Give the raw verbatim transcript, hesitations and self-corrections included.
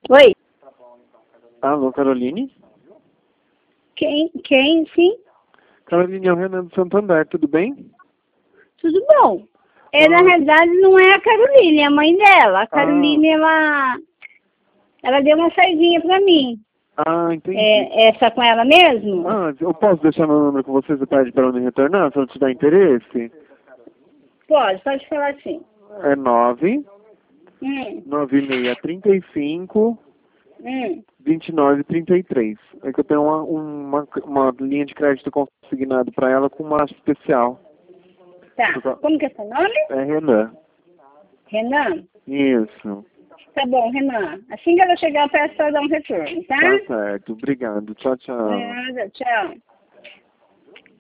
Oi? Alô, Caroline? Quem? Quem? Sim? Caroline, é o Renan do Santander, tudo bem? Tudo bom. É, Ah. na realidade, não é a Caroline, é a mãe dela. A Caroline, ela, ela deu uma saidinha pra mim. Ah, entendi. É, essa com ela mesmo? Ah, eu posso deixar meu número com você, você pede para eu me retornar, se eu te dar interesse? Pode, pode falar assim. É nove Hum, nove seis três cinco hum. vinte e nove trinta e três. É que eu tenho uma, uma, uma linha de crédito consignado para ela com uma especial. Tá. Como que é seu nome? É Renan. Renan? Isso. Tá bom, Renan. Assim que ela chegar, eu peço pra dar um retorno, tá? Tá certo. Obrigado. Tchau, tchau. Nada, tchau.